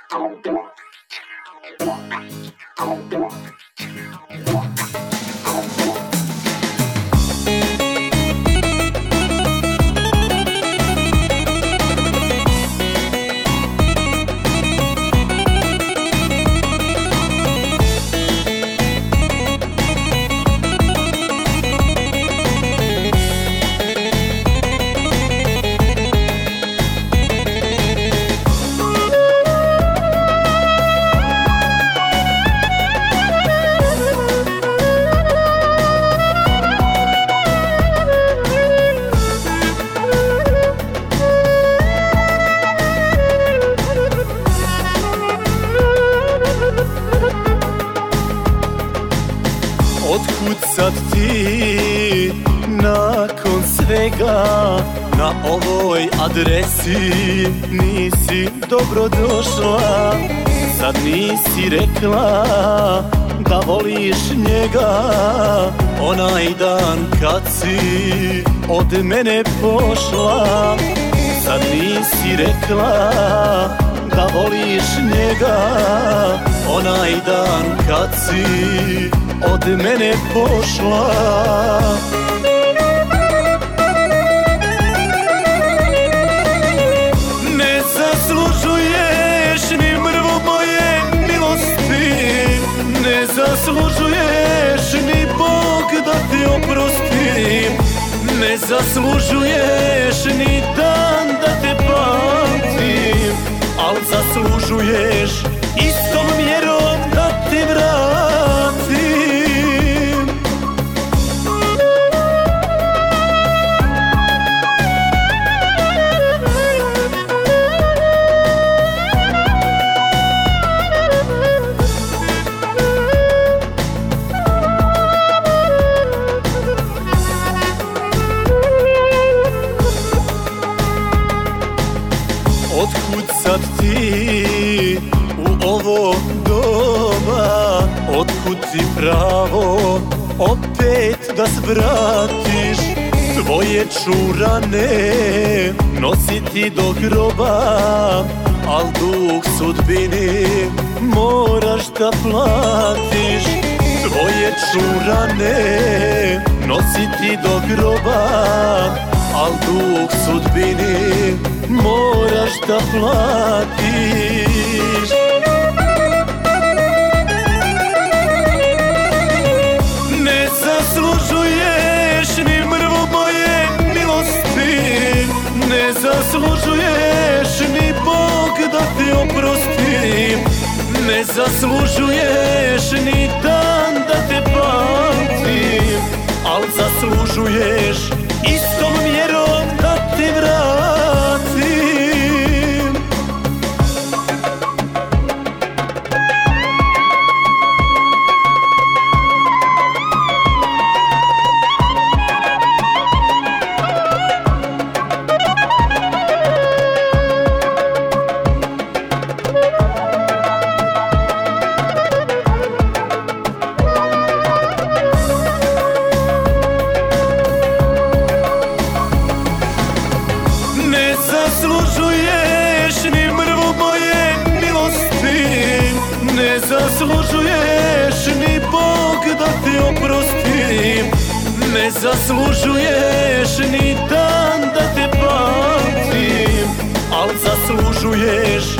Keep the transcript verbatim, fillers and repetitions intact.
Otkud sad ti nakon svega na ovoj adresi nisi dobro došla? Sad nisi rekla da voliš njega onaj dan kad si od mene pošla. Sad nisi rekla da voliš njega onaj dan kad si od mene pošla. Ne zaslužuješ ni mrvu moje milosti, ne zaslužuješ ni Bog da ti oprosti, ne zaslužuješ ni dan da te pamtim, al zaslužuješ istom mjerom da te vratim. Otkud sad ti u ovo doba, otkud ti pravo opet da svratiš tvoje čurane nositi do groba, al dug sudbini moraš da platiš. Tvoje čurane nositi do groba, al dug sudbini moraš da platiš. Ne zaslužuješ ni mrvu moje milosti, ne zaslužuješ ni Bog da ti oprosti, ne zaslužuješ ni dan da te pamtim, al zaslužuješ istom mjerom da te vratim. Ne zaslužuješ ni mrvu moje milosti, ne zaslužuješ ni Bog da ti oprosti, ne zaslužuješ ni dan da te pamtim, al zaslužuješ